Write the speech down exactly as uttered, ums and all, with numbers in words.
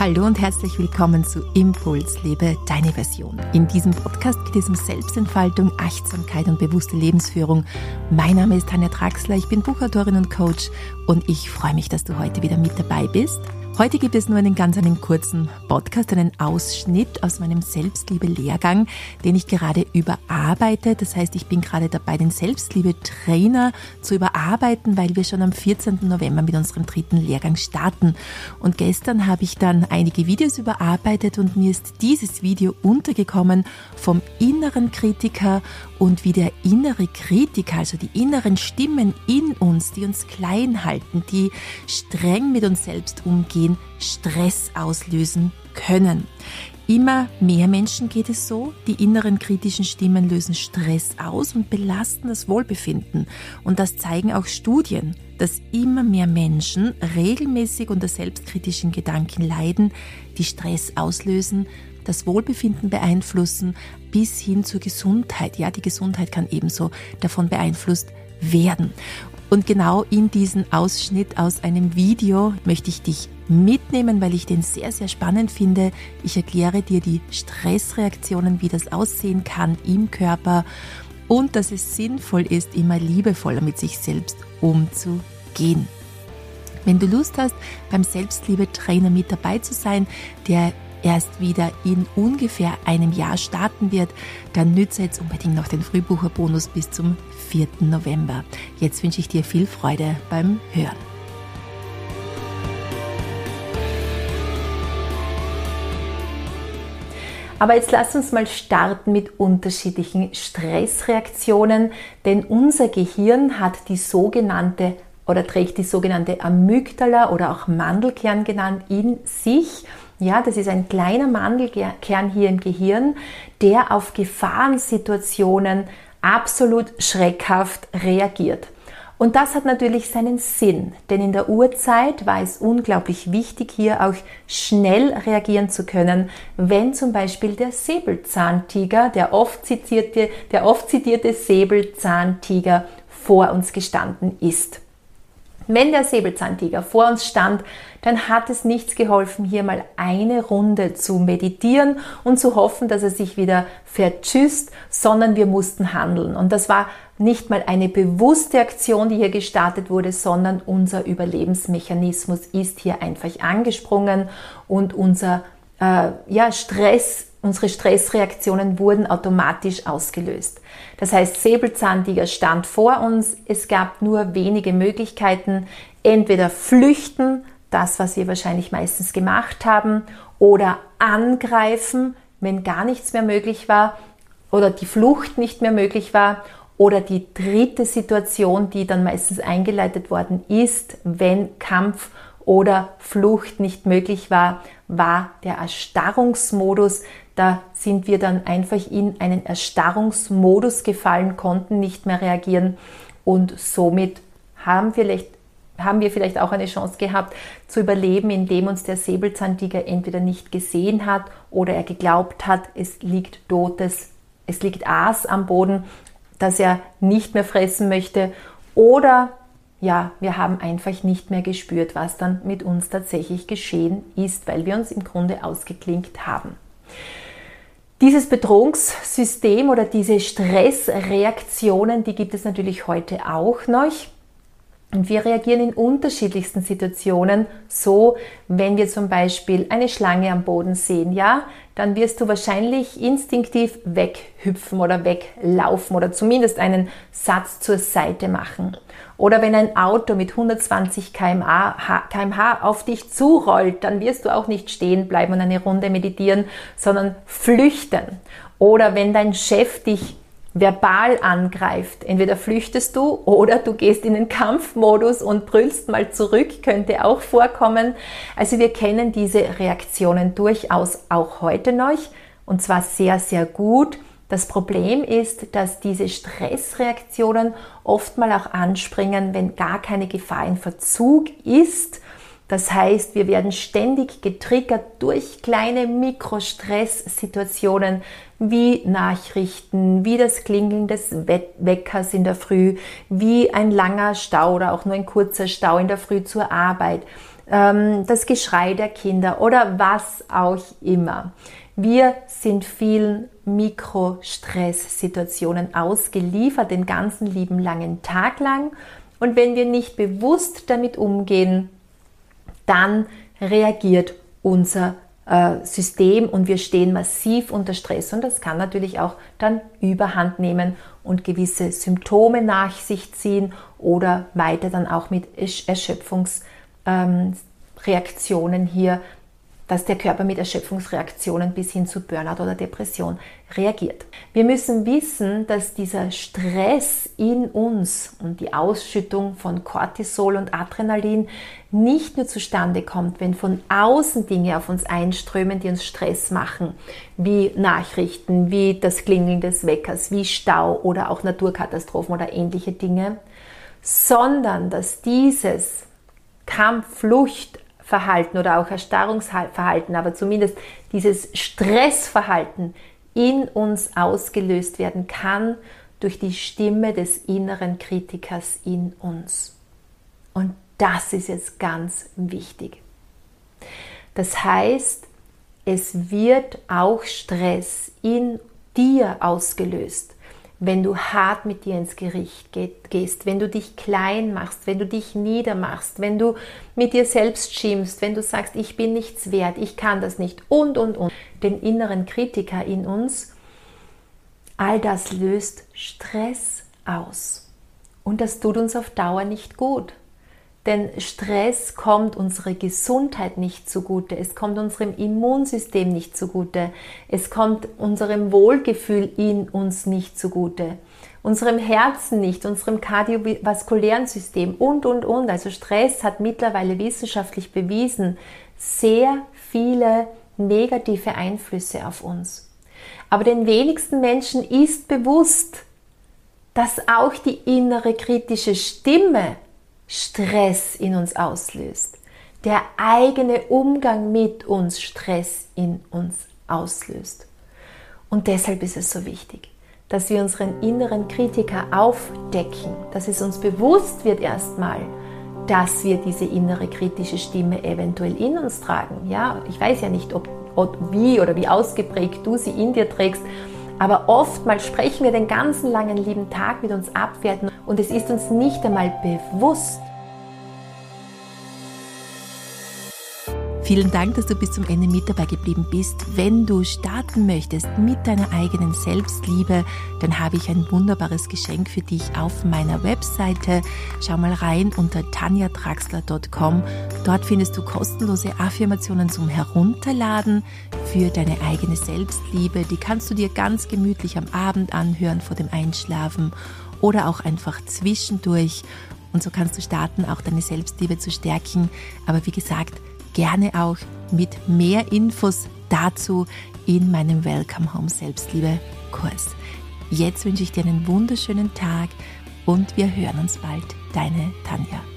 Hallo und herzlich willkommen zu Impuls, lebe deine Version. In diesem Podcast geht es um Selbstentfaltung, Achtsamkeit und bewusste Lebensführung. Mein Name ist Tanja Draxler, ich bin Buchautorin und Coach und ich freue mich, dass du heute wieder mit dabei bist. Heute gibt es nur einen ganz einen kurzen Podcast, einen Ausschnitt aus meinem Selbstliebe-Lehrgang, den ich gerade überarbeite. Das heißt, ich bin gerade dabei, den Selbstliebe-Trainer zu überarbeiten, weil wir schon am vierzehnten November mit unserem dritten Lehrgang starten. Und gestern habe ich dann einige Videos überarbeitet und mir ist dieses Video untergekommen vom inneren Kritiker und wie der innere Kritiker, also die inneren Stimmen in uns, die uns klein halten, die streng mit uns selbst umgehen, Stress auslösen können. Immer mehr Menschen geht es so, die inneren kritischen Stimmen lösen Stress aus und belasten das Wohlbefinden. Und das zeigen auch Studien, dass immer mehr Menschen regelmäßig unter selbstkritischen Gedanken leiden, die Stress auslösen, das Wohlbefinden beeinflussen, bis hin zur Gesundheit. Ja, die Gesundheit kann ebenso davon beeinflusst werden. Und genau in diesen Ausschnitt aus einem Video möchte ich dich mitnehmen, weil ich den sehr, sehr spannend finde. Ich erkläre dir die Stressreaktionen, wie das aussehen kann im Körper und dass es sinnvoll ist, immer liebevoller mit sich selbst umzugehen. Wenn du Lust hast, beim Selbstliebe-Trainer mit dabei zu sein, der erst wieder in ungefähr einem Jahr starten wird, dann nütze jetzt unbedingt noch den Frühbucherbonus bis zum vierten November. Jetzt wünsche ich dir viel Freude beim Hören. Aber jetzt lass uns mal starten mit unterschiedlichen Stressreaktionen, denn unser Gehirn hat die sogenannte oder trägt die sogenannte Amygdala oder auch Mandelkern genannt in sich. Ja, das ist ein kleiner Mandelkern hier im Gehirn, der auf Gefahrensituationen absolut schreckhaft reagiert. Und das hat natürlich seinen Sinn, denn in der Urzeit war es unglaublich wichtig, hier auch schnell reagieren zu können, wenn zum Beispiel der Säbelzahntiger, der oft zitierte, der oft zitierte Säbelzahntiger vor uns gestanden ist. Wenn der Säbelzahntiger vor uns stand, dann hat es nichts geholfen, hier mal eine Runde zu meditieren und zu hoffen, dass er sich wieder vertschüsst, sondern wir mussten handeln. Und das war nicht mal eine bewusste Aktion, die hier gestartet wurde, sondern unser Überlebensmechanismus ist hier einfach angesprungen und unser äh, ja, Stress, unsere Stressreaktionen wurden automatisch ausgelöst. Das heißt, Säbelzahntiger stand vor uns, es gab nur wenige Möglichkeiten, entweder flüchten, das, was wir wahrscheinlich meistens gemacht haben, oder angreifen, wenn gar nichts mehr möglich war, oder die Flucht nicht mehr möglich war, oder die dritte Situation, die dann meistens eingeleitet worden ist, wenn Kampf oder Flucht nicht möglich war, war der Erstarrungsmodus. Da sind wir dann einfach in einen Erstarrungsmodus gefallen, konnten nicht mehr reagieren und somit haben, vielleicht, haben wir vielleicht auch eine Chance gehabt zu überleben, indem uns der Säbelzahntiger entweder nicht gesehen hat oder er geglaubt hat, es liegt totes, es liegt Aas am Boden, das er nicht mehr fressen möchte, oder ja, wir haben einfach nicht mehr gespürt, was dann mit uns tatsächlich geschehen ist, weil wir uns im Grunde ausgeklinkt haben. Dieses Bedrohungssystem oder diese Stressreaktionen, die gibt es natürlich heute auch noch. Und wir reagieren in unterschiedlichsten Situationen so, wenn wir zum Beispiel eine Schlange am Boden sehen, ja, dann wirst du wahrscheinlich instinktiv weghüpfen oder weglaufen oder zumindest einen Satz zur Seite machen. Oder wenn ein Auto mit hundertzwanzig Kilometer pro Stunde auf dich zurollt, dann wirst du auch nicht stehen bleiben und eine Runde meditieren, sondern flüchten. Oder wenn dein Chef dich verbal angreift, entweder flüchtest du oder du gehst in den Kampfmodus und brüllst mal zurück, könnte auch vorkommen. Also wir kennen diese Reaktionen durchaus auch heute noch und zwar sehr, sehr gut. Das Problem ist, dass diese Stressreaktionen oft mal auch anspringen, wenn gar keine Gefahr in Verzug ist. Das heißt, wir werden ständig getriggert durch kleine Mikrostress-Situationen wie Nachrichten, wie das Klingeln des Weckers in der Früh, wie ein langer Stau oder auch nur ein kurzer Stau in der Früh zur Arbeit, ähm, das Geschrei der Kinder oder was auch immer. Wir sind vielen Mikrostress-Situationen ausgeliefert, den ganzen lieben langen Tag lang. Und wenn wir nicht bewusst damit umgehen, dann reagiert unser äh, System und wir stehen massiv unter Stress. Und das kann natürlich auch dann Überhand nehmen und gewisse Symptome nach sich ziehen oder weiter dann auch mit Erschöpfungsreaktionen ähm, hier, dass der Körper mit Erschöpfungsreaktionen bis hin zu Burnout oder Depression reagiert. Wir müssen wissen, dass dieser Stress in uns und die Ausschüttung von Cortisol und Adrenalin nicht nur zustande kommt, wenn von außen Dinge auf uns einströmen, die uns Stress machen, wie Nachrichten, wie das Klingeln des Weckers, wie Stau oder auch Naturkatastrophen oder ähnliche Dinge, sondern dass dieses Kampf, Flucht, Verhalten oder auch Erstarrungsverhalten, aber zumindest dieses Stressverhalten in uns ausgelöst werden kann durch die Stimme des inneren Kritikers in uns. Und das ist jetzt ganz wichtig. Das heißt, es wird auch Stress in dir ausgelöst, wenn du hart mit dir ins Gericht gehst, wenn du dich klein machst, wenn du dich niedermachst, wenn du mit dir selbst schimpfst, wenn du sagst, ich bin nichts wert, ich kann das nicht und, und, und. Den inneren Kritiker in uns, all das löst Stress aus. Und das tut uns auf Dauer nicht gut. Denn Stress kommt unserer Gesundheit nicht zugute, es kommt unserem Immunsystem nicht zugute, es kommt unserem Wohlgefühl in uns nicht zugute, unserem Herzen nicht, unserem kardiovaskulären System und, und, und. Also Stress hat mittlerweile wissenschaftlich bewiesen, sehr viele negative Einflüsse auf uns. Aber den wenigsten Menschen ist bewusst, dass auch die innere kritische Stimme Stress in uns auslöst. Der eigene Umgang mit uns Stress in uns auslöst. Und deshalb ist es so wichtig, dass wir unseren inneren Kritiker aufdecken, dass es uns bewusst wird erstmal, dass wir diese innere kritische Stimme eventuell in uns tragen. Ja, ich weiß ja nicht, ob, ob wie oder wie ausgeprägt du sie in dir trägst, aber oftmals sprechen wir den ganzen langen lieben Tag mit uns abwerten und es ist uns nicht einmal bewusst. Vielen Dank, dass du bis zum Ende mit dabei geblieben bist. Wenn du starten möchtest mit deiner eigenen Selbstliebe, dann habe ich ein wunderbares Geschenk für dich auf meiner Webseite. Schau mal rein unter tanja traxler punkt com. Dort findest du kostenlose Affirmationen zum Herunterladen für deine eigene Selbstliebe. Die kannst du dir ganz gemütlich am Abend anhören vor dem Einschlafen oder auch einfach zwischendurch. Und so kannst du starten, auch deine Selbstliebe zu stärken. Aber wie gesagt, gerne auch mit mehr Infos dazu in meinem Welcome Home Selbstliebe Kurs. Jetzt wünsche ich dir einen wunderschönen Tag und wir hören uns bald. Deine Tanja.